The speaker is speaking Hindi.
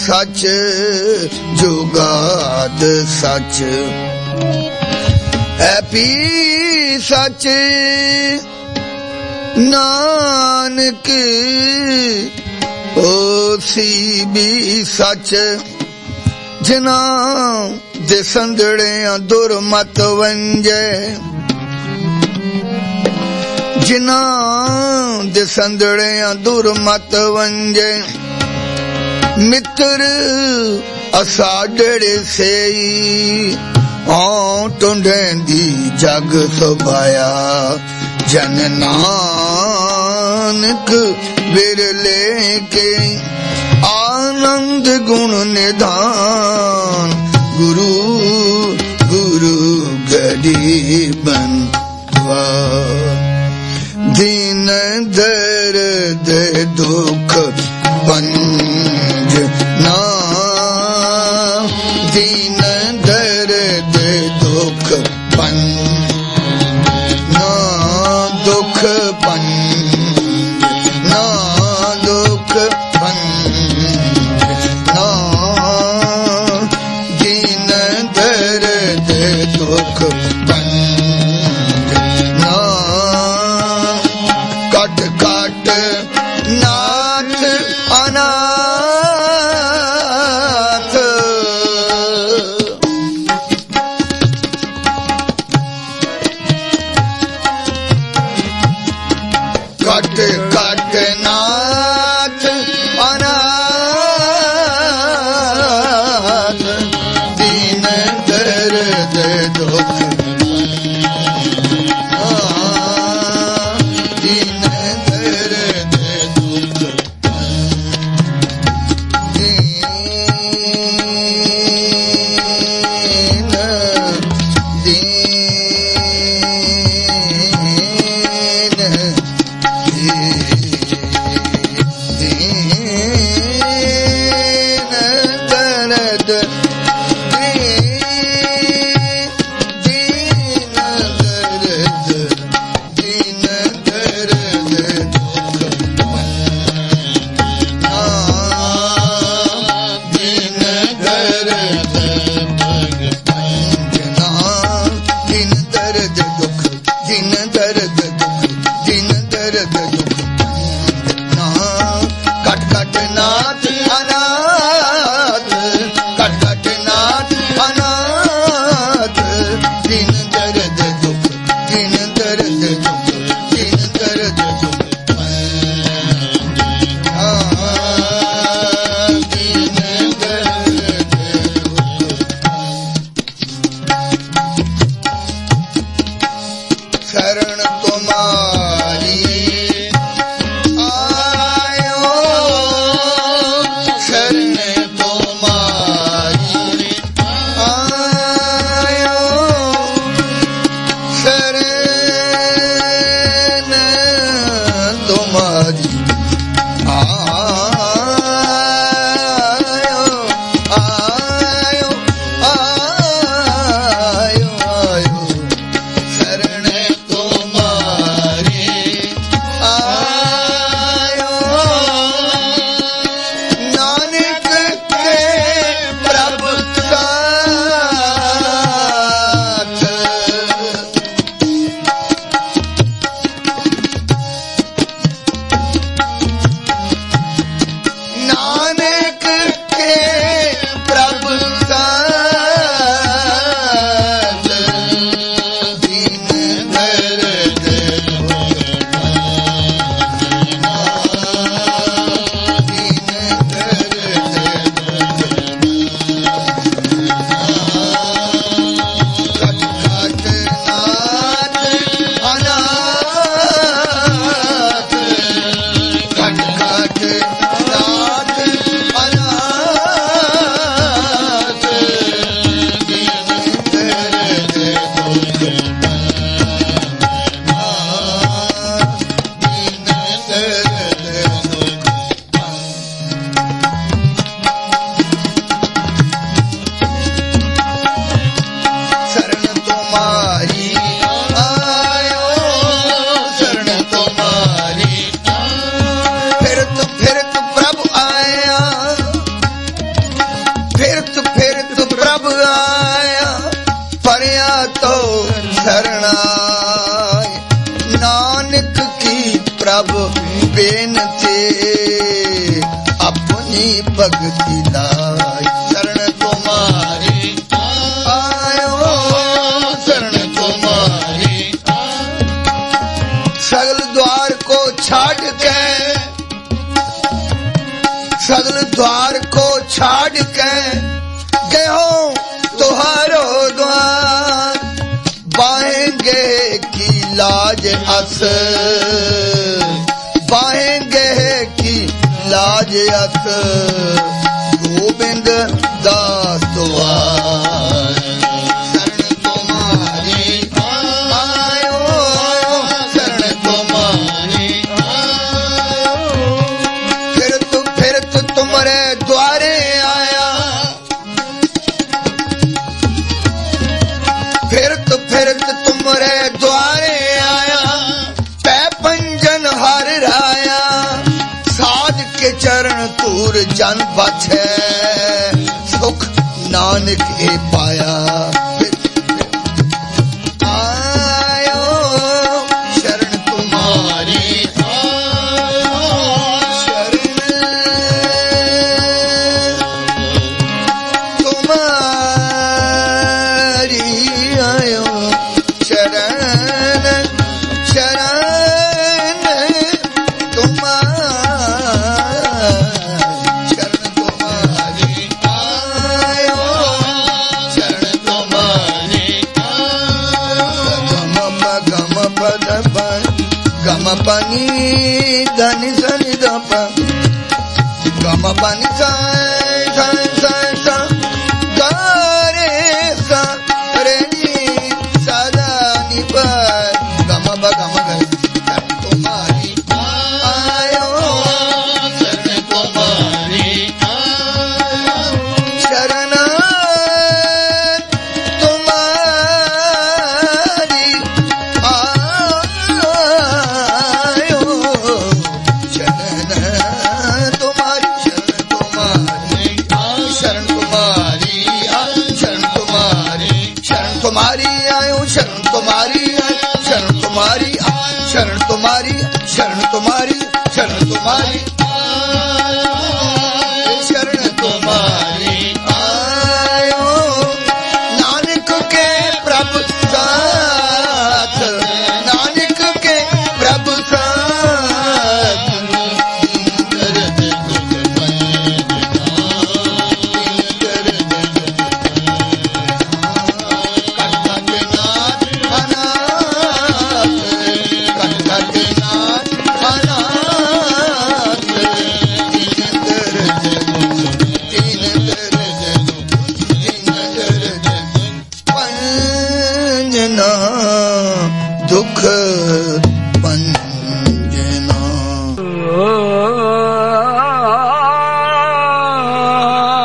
सच जुगाद सच है पी सच नानक ओसी भी सच जिना दे संदड़े दुरमत वंजे जिना दे संदड़े दुरमत वंजे मित्र असाडड़े सेई टुंडेंदी जग सुभाया जन नानक विरले के आनंद गुण निधान गुरु गुरु गरीबन दीन दर्द दुख पंज ना दीन दर्द दुख पंज ना दुख पंज ना दुख पंज ना दीन दर्द दुख पंज ना कट कट नाथ अनाथ कट कट नाथ अनाथ दीन दर्द दुख दीन दर्द दुख शरण तुम्हारी आयो शरण तुम्हारी आयो शरण तुम्हारी आयो आयो आयो आयो शरण प्रभ बेनती अपनी भक्ति लाई। शरण तुम्हारी आयो शरण तुम्हारी। सगल द्वार को छाड़ के सगल द्वार को छाड़ के गयो तुहारो द्वार। बाहेंगे की लाज अस बाहेंगे की लाज अस गोविंद दास द्वार। शरण तुम्हारी आयो शरण तुम्हारी आयो। फिर तो तुम्हारे द्वारे आया। फिर तो तुम्हारे द्वारे आया। पै पंजन हर राया। साध के चरण तूर जन बछे। सुख नानक ए पाया। आयो शरण तुम्हारी शरण तुम्हारी आयो शरण शरण तुम्हारी शरण तुम्हारी आयो शरण तुम्हारी गम पद गम पनी धनि सनि दप गम पनी सा रे सा रे नी सदा नि पर गम तुम्हारी आयो शरण तुम्हारी शरण तुम्हारी आयो शरण तुम्हारी शरण तुम्हारी शरण तुम्हारी शरण तुम्हारी आयो शरण तुम्हारी शरण तुम्हारी शरण तुम्हारी शरण तुम्हारी शरण तुम्हारी शरण तुम्हारी आयो। नानक के प्रभु साथ नानक के प्रभु साथ दुख